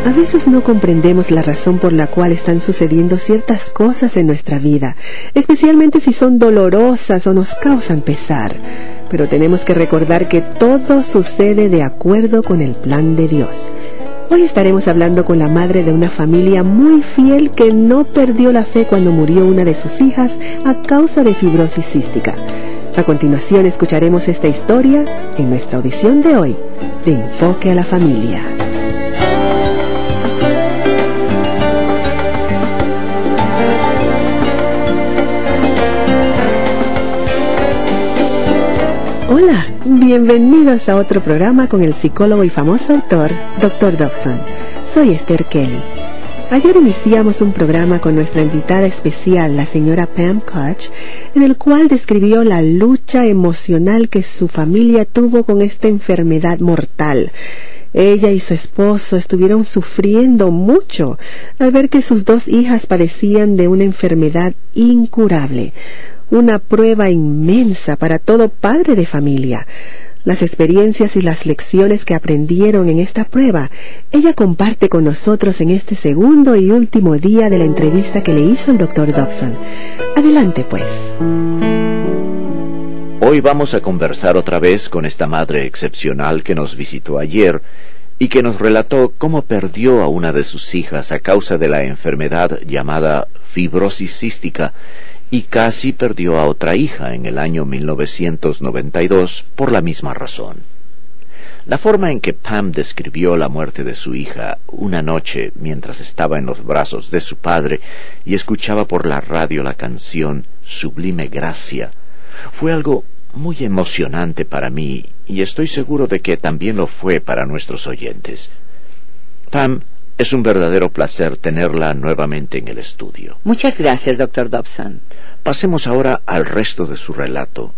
A veces no comprendemos la razón por la cual están sucediendo ciertas cosas en nuestra vida, especialmente si son dolorosas o nos causan pesar. Pero tenemos que recordar que todo sucede de acuerdo con el plan de Dios. Hoy estaremos hablando con la madre de una familia muy fiel que no perdió la fe cuando murió una de sus hijas a causa de fibrosis cística. A continuación escucharemos esta historia en nuestra audición de hoy de Enfoque a la Familia. Hola, bienvenidos a otro programa con el psicólogo y famoso autor, Dr. Dobson. Soy Esther Kelly. Ayer iniciamos un programa con nuestra invitada especial, la señora Pam Koch, en el cual describió la lucha emocional que su familia tuvo con esta enfermedad mortal. Ella y su esposo estuvieron sufriendo mucho al ver que sus dos hijas padecían de una enfermedad incurable. Una prueba inmensa para todo padre de familia. Las experiencias y las lecciones que aprendieron en esta prueba, ella comparte con nosotros en este segundo y último día de la entrevista que le hizo el Dr. Dobson. Adelante, pues. Hoy vamos a conversar otra vez con esta madre excepcional que nos visitó ayer y que nos relató cómo perdió a una de sus hijas a causa de la enfermedad llamada fibrosis cística, y casi perdió a otra hija en el año 1992 por la misma razón. La forma en que Pam describió la muerte de su hija una noche mientras estaba en los brazos de su padre y escuchaba por la radio la canción Sublime Gracia fue algo muy emocionante para mí y estoy seguro de que también lo fue para nuestros oyentes. Pam, es un verdadero placer tenerla nuevamente en el estudio. Muchas gracias, Dr. Dobson. Pasemos ahora al resto de su relato.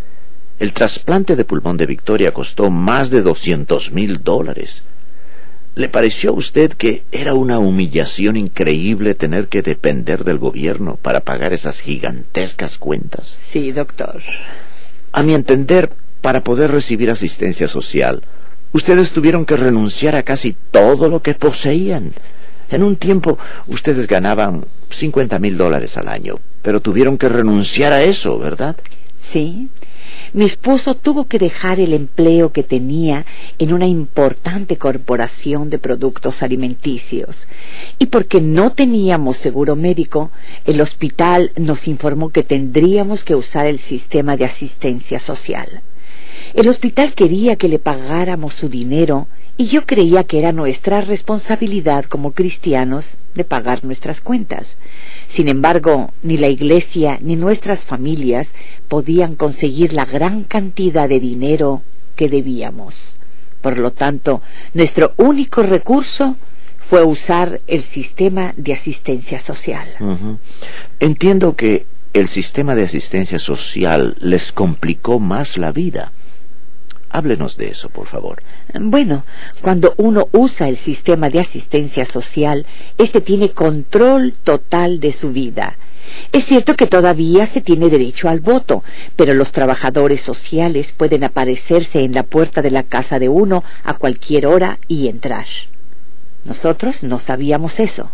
El trasplante de pulmón de Victoria costó más de $200,000. ¿Le pareció a usted que era una humillación increíble tener que depender del gobierno para pagar esas gigantescas cuentas? Sí, doctor. A mi entender, para poder recibir asistencia social, ustedes tuvieron que renunciar a casi todo lo que poseían. En un tiempo, ustedes ganaban $50,000 al año, pero tuvieron que renunciar a eso, ¿verdad? Sí. Mi esposo tuvo que dejar el empleo que tenía en una importante corporación de productos alimenticios. Y porque no teníamos seguro médico, el hospital nos informó que tendríamos que usar el sistema de asistencia social. El hospital quería que le pagáramos su dinero y yo creía que era nuestra responsabilidad como cristianos de pagar nuestras cuentas. Sin embargo, ni la iglesia ni nuestras familias podían conseguir la gran cantidad de dinero que debíamos. Por lo tanto, nuestro único recurso fue usar el sistema de asistencia social. Entiendo que el sistema de asistencia social les complicó más la vida. Háblenos de eso, por favor. Bueno, cuando uno usa el sistema de asistencia social, este tiene control total de su vida. Es cierto que todavía se tiene derecho al voto, pero los trabajadores sociales pueden aparecerse en la puerta de la casa de uno a cualquier hora y entrar. Nosotros no sabíamos eso.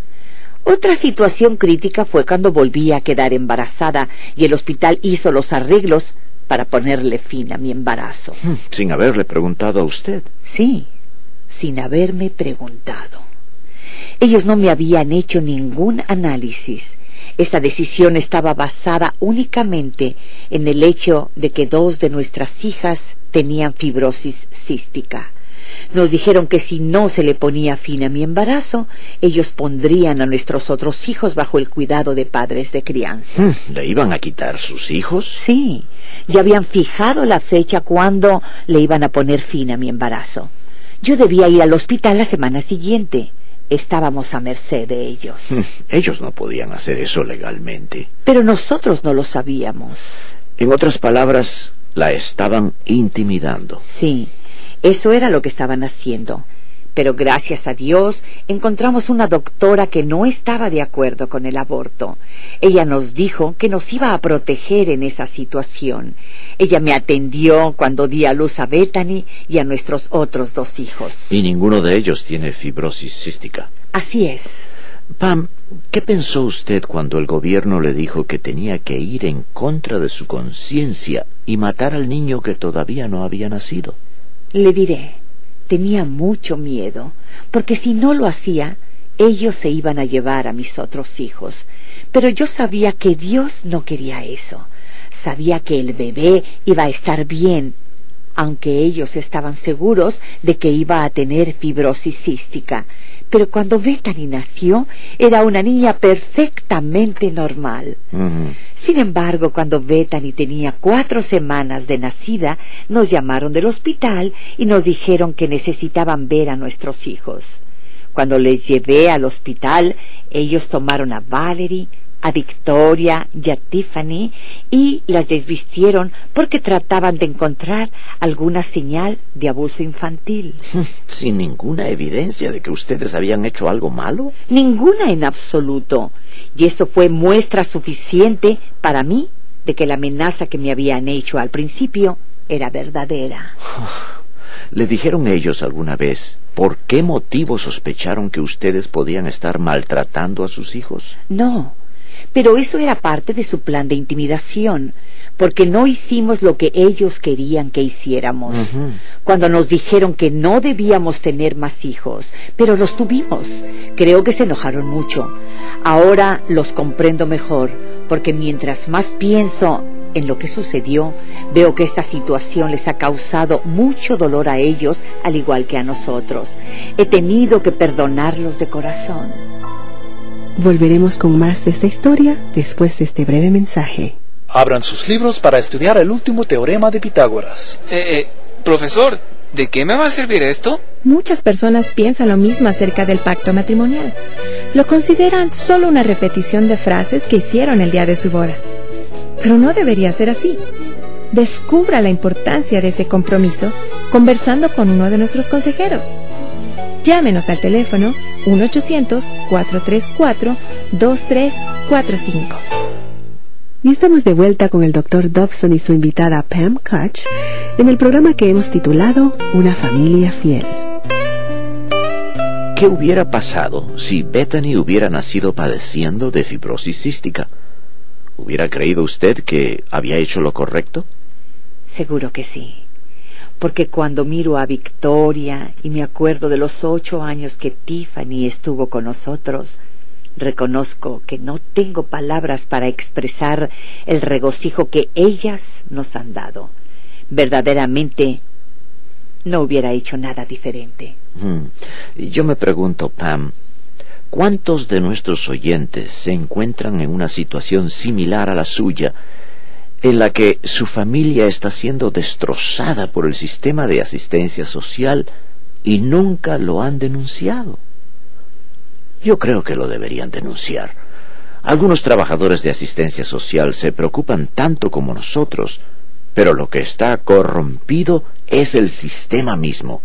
Otra situación crítica fue cuando volví a quedar embarazada y el hospital hizo los arreglos para ponerle fin a mi embarazo. Sin haberle preguntado a usted. Sí, sin haberme preguntado. Ellos no me habían hecho ningún análisis. Esta decisión estaba basada únicamente en el hecho de que 2 de nuestras hijas tenían fibrosis cística. Nos dijeron que si no se le ponía fin a mi embarazo, ellos pondrían a nuestros otros hijos bajo el cuidado de padres de crianza. ¿Le iban a quitar sus hijos? Sí, ya habían fijado la fecha cuando le iban a poner fin a mi embarazo. Yo debía ir al hospital la semana siguiente. Estábamos a merced de ellos. Ellos no podían hacer eso legalmente. Pero nosotros no lo sabíamos. En otras palabras, la estaban intimidando. Sí. Eso era lo que estaban haciendo. Pero gracias a Dios encontramos una doctora que no estaba de acuerdo con el aborto. Ella nos dijo que nos iba a proteger en esa situación. Ella me atendió cuando di a luz a Bethany y a nuestros otros 2 hijos. Y ninguno de ellos tiene fibrosis cística. Así es. Pam, ¿qué pensó usted cuando el gobierno le dijo que tenía que ir en contra de su conciencia y matar al niño que todavía no había nacido? Le diré, tenía mucho miedo, porque si no lo hacía, ellos se iban a llevar a mis otros hijos. Pero yo sabía que Dios no quería eso. Sabía que el bebé iba a estar bien, aunque ellos estaban seguros de que iba a tener fibrosis cística. Pero cuando Bethany nació, era una niña perfectamente normal. Sin embargo, cuando Bethany tenía 4 semanas de nacida, nos llamaron del hospital y nos dijeron que necesitaban ver a nuestros hijos. Cuando les llevé al hospital, ellos tomaron a Valerie, a Victoria y a Tiffany y las desvistieron porque trataban de encontrar alguna señal de abuso infantil. ¿Sin ninguna evidencia de que ustedes habían hecho algo malo? Ninguna en absoluto. Y eso fue muestra suficiente para mí de que la amenaza que me habían hecho al principio era verdadera. ¿Le dijeron ellos alguna vez por qué motivo sospecharon que ustedes podían estar maltratando a sus hijos? No. Pero eso era parte de su plan de intimidación, porque no hicimos lo que ellos querían que hiciéramos. Cuando nos dijeron que no debíamos tener más hijos, pero los tuvimos. Creo que se enojaron mucho. Ahora los comprendo mejor, porque mientras más pienso en lo que sucedió, veo que esta situación les ha causado mucho dolor a ellos, al igual que a nosotros. He tenido que perdonarlos de corazón. Volveremos con más de esta historia después de este breve mensaje. Abran sus libros para estudiar el último teorema de Pitágoras. Profesor, ¿de qué me va a servir esto? Muchas personas piensan lo mismo acerca del pacto matrimonial. Lo consideran solo una repetición de frases que hicieron el día de su boda. Pero no debería ser así. Descubra la importancia de ese compromiso conversando con uno de nuestros consejeros. Llámenos al teléfono 1-800-434-2345. Y estamos de vuelta con el Dr. Dobson y su invitada Pam Koch en el programa que hemos titulado Una familia fiel. ¿Qué hubiera pasado si Bethany hubiera nacido padeciendo de fibrosis cística? ¿Hubiera creído usted que había hecho lo correcto? Seguro que sí. Porque cuando miro a Victoria y me acuerdo de los 8 años que Tiffany estuvo con nosotros, reconozco que no tengo palabras para expresar el regocijo que ellas nos han dado. Verdaderamente no hubiera hecho nada diferente. Yo me pregunto, Pam, ¿cuántos de nuestros oyentes se encuentran en una situación similar a la suya, en la que su familia está siendo destrozada por el sistema de asistencia social y nunca lo han denunciado? Yo creo que lo deberían denunciar. Algunos trabajadores de asistencia social se preocupan tanto como nosotros, pero lo que está corrompido es el sistema mismo.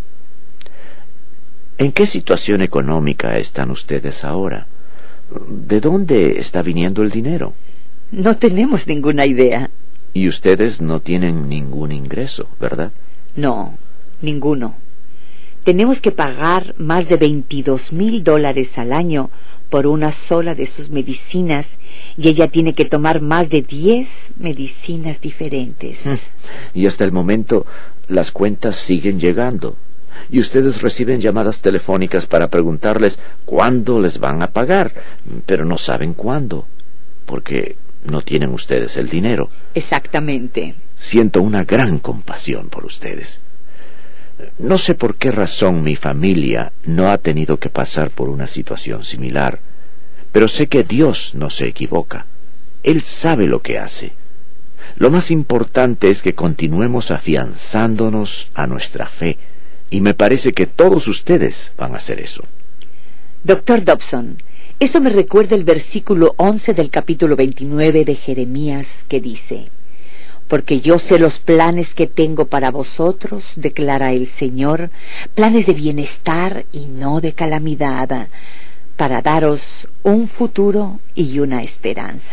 ¿En qué situación económica están ustedes ahora? ¿De dónde está viniendo el dinero? No tenemos ninguna idea. Y ustedes no tienen ningún ingreso, ¿verdad? No, ninguno. Tenemos que pagar más de $22,000 al año por una sola de sus medicinas y ella tiene que tomar más de 10 medicinas diferentes. Y hasta el momento las cuentas siguen llegando. Y ustedes reciben llamadas telefónicas para preguntarles cuándo les van a pagar, pero no saben cuándo, porque no tienen ustedes el dinero. Exactamente. Siento una gran compasión por ustedes. No sé por qué razón mi familia no ha tenido que pasar por una situación similar, pero sé que Dios no se equivoca. Él sabe lo que hace. Lo más importante es que continuemos afianzándonos a nuestra fe, y me parece que todos ustedes van a hacer eso. Dr. Dobson, eso me recuerda el versículo 11 del capítulo 29 de Jeremías, que dice: Porque yo sé los planes que tengo para vosotros, declara el Señor, planes de bienestar y no de calamidad, para daros un futuro y una esperanza.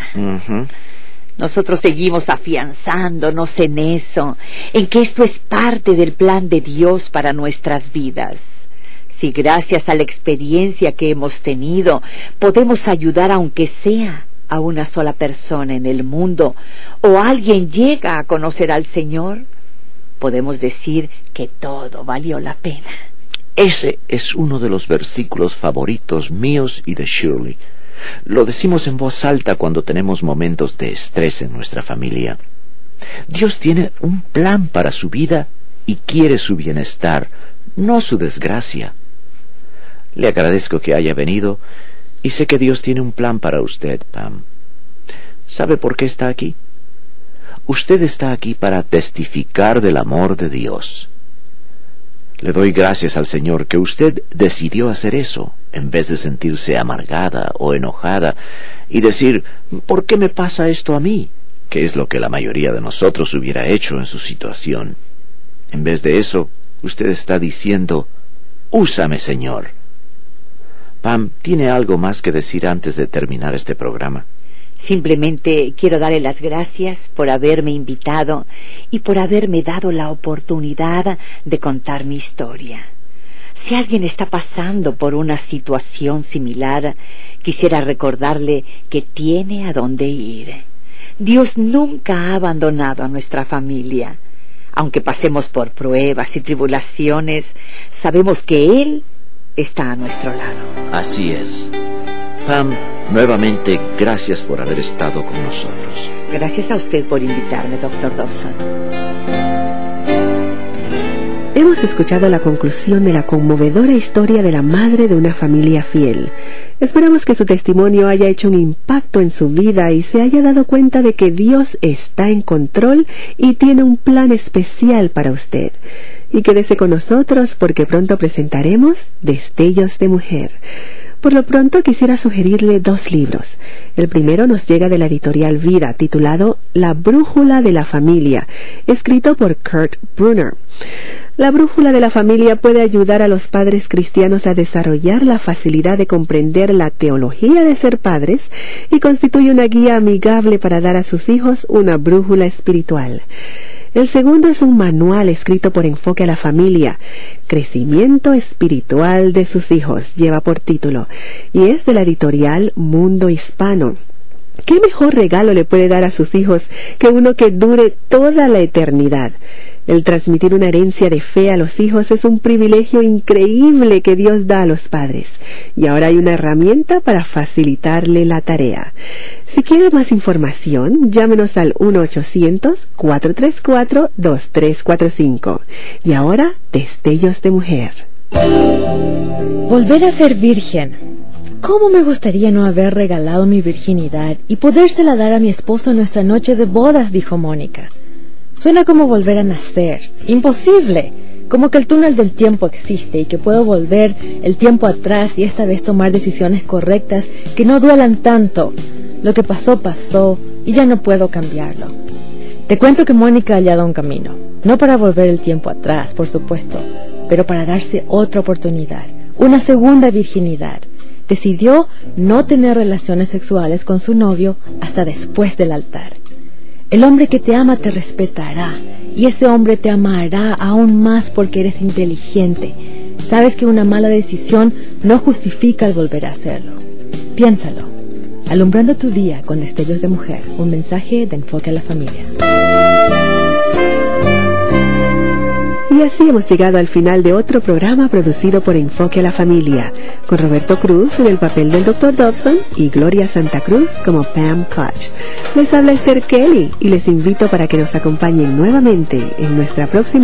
Nosotros seguimos afianzándonos en eso, en que esto es parte del plan de Dios para nuestras vidas. Si gracias a la experiencia que hemos tenido podemos ayudar aunque sea a una sola persona en el mundo, o alguien llega a conocer al Señor, podemos decir que todo valió la pena. Ese es uno de los versículos favoritos míos y de Shirley. Lo decimos en voz alta cuando tenemos momentos de estrés en nuestra familia. Dios tiene un plan para su vida y quiere su bienestar, no su desgracia. Le agradezco que haya venido y sé que Dios tiene un plan para usted, Pam. ¿Sabe por qué está aquí? Usted está aquí para testificar del amor de Dios. Le doy gracias al Señor que usted decidió hacer eso, en vez de sentirse amargada o enojada y decir, ¿por qué me pasa esto a mí? Que es lo que la mayoría de nosotros hubiera hecho en su situación. En vez de eso, usted está diciendo, úsame, Señor. Pam, ¿tiene algo más que decir antes de terminar este programa? Simplemente quiero darle las gracias por haberme invitado y por haberme dado la oportunidad de contar mi historia. Si alguien está pasando por una situación similar, quisiera recordarle que tiene a dónde ir. Dios nunca ha abandonado a nuestra familia. Aunque pasemos por pruebas y tribulaciones, sabemos que Él está a nuestro lado. Así es. Pam, nuevamente gracias por haber estado con nosotros. Gracias a usted por invitarme, Dr. Dobson. Hemos escuchado la conclusión de la conmovedora historia de la madre de una familia fiel. Esperamos que su testimonio haya hecho un impacto en su vida y se haya dado cuenta de que Dios está en control y tiene un plan especial para usted. Y quédese con nosotros porque pronto presentaremos Destellos de Mujer. Por lo pronto quisiera sugerirle 2 libros. El primero nos llega de la editorial Vida, titulado La Brújula de la Familia, escrito por Kurt Brunner. La Brújula de la Familia puede ayudar a los padres cristianos a desarrollar la facilidad de comprender la teología de ser padres y constituye una guía amigable para dar a sus hijos una brújula espiritual. El segundo es un manual escrito por Enfoque a la Familia, Crecimiento Espiritual de sus Hijos, lleva por título, y es de la editorial Mundo Hispano. ¿Qué mejor regalo le puede dar a sus hijos que uno que dure toda la eternidad? El transmitir una herencia de fe a los hijos es un privilegio increíble que Dios da a los padres. Y ahora hay una herramienta para facilitarle la tarea. Si quiere más información, llámenos al 1-800-434-2345. Y ahora, Destellos de Mujer. Volver a ser virgen. ¿Cómo me gustaría no haber regalado mi virginidad y podérsela dar a mi esposo en nuestra noche de bodas?, dijo Mónica. Suena como volver a nacer. Imposible. Como que el túnel del tiempo existe y que puedo volver el tiempo atrás y esta vez tomar decisiones correctas que no duelan tanto. Lo que pasó, pasó y ya no puedo cambiarlo. Te cuento que Mónica ha hallado un camino. No para volver el tiempo atrás, por supuesto, pero para darse otra oportunidad. Una segunda virginidad. Decidió no tener relaciones sexuales con su novio hasta después del altar. El hombre que te ama te respetará y ese hombre te amará aún más porque eres inteligente. Sabes que una mala decisión no justifica el volver a hacerlo. Piénsalo. Alumbrando tu día con Destellos de Mujer, un mensaje de Enfoque a la Familia. Y así hemos llegado al final de otro programa producido por Enfoque a la Familia, con Roberto Cruz en el papel del Dr. Dobson y Gloria Santa Cruz como Pam Koch. Les habla Esther Kelly y les invito para que nos acompañen nuevamente en nuestra próxima